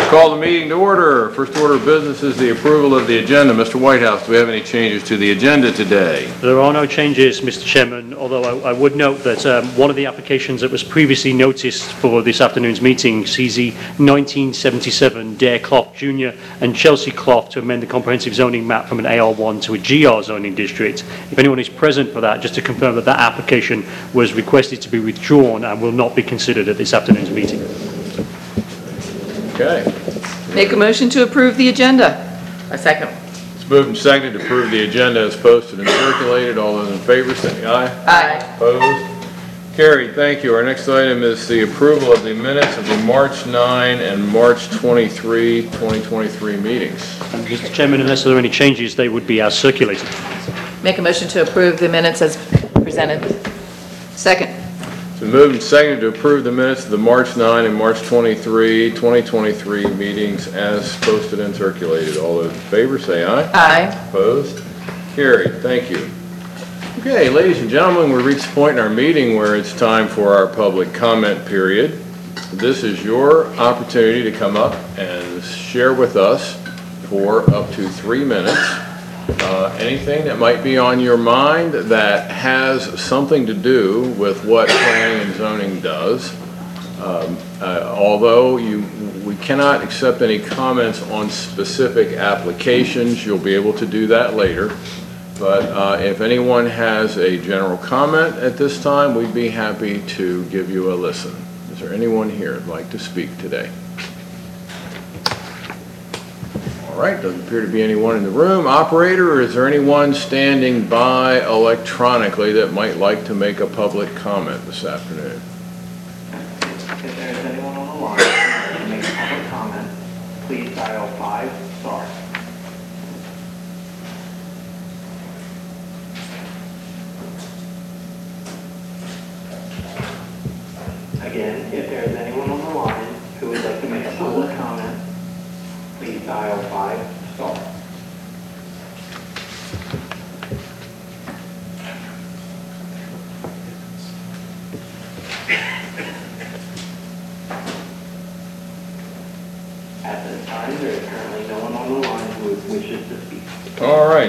Call the meeting to order. First order of business is the approval of the agenda. Mr. Whitehouse, do we have any changes to the agenda today? There are no changes, Mr. Chairman, although I would note that one of the applications that was previously noticed for this afternoon's meeting, CZ 1977, Dare Clough Jr. and Chelsea Clough, to amend the comprehensive zoning map from an AR1 to a GR zoning district. If anyone is present for that, just to confirm that that application was requested to be withdrawn and will not be considered at this afternoon's meeting. Okay. Make a motion to approve the agenda. A second. It's moved and seconded to approve the agenda as posted and circulated. All those in favor say aye. Aye. Opposed? Carried. Thank you. Our next item is the approval of the minutes of the March 9 and March 23, 2023 meetings. And Mr. Chairman, unless there are any changes, they would be as circulated. Make a motion to approve the minutes as presented. Second. It's been moved and seconded to approve the minutes of the March 9 and March 23, 2023 meetings as posted and circulated. All those in favor say aye. Aye. Opposed? Carried. Thank you. Okay, ladies and gentlemen, we reached the point in our meeting where it's time for our public comment period. This is your opportunity to come up and share with us for up to 3 minutes anything that might be on your mind that has something to do with what planning and zoning does. Although we cannot accept any comments on specific applications, you'll be able to do that later. But if anyone has a general comment at this time, we'd be happy to give you a listen. Is there anyone here who'd like to speak today? All right, doesn't appear to be anyone in the room. Operator, is there anyone standing by electronically that might like to make a public comment this afternoon? If there is anyone on the line to make a public comment, please dial 5*. Again, if there is anyone on the line who would like to make a public comment, please dial 5*. At this time, there is currently no one on the line who wishes to speak. All right.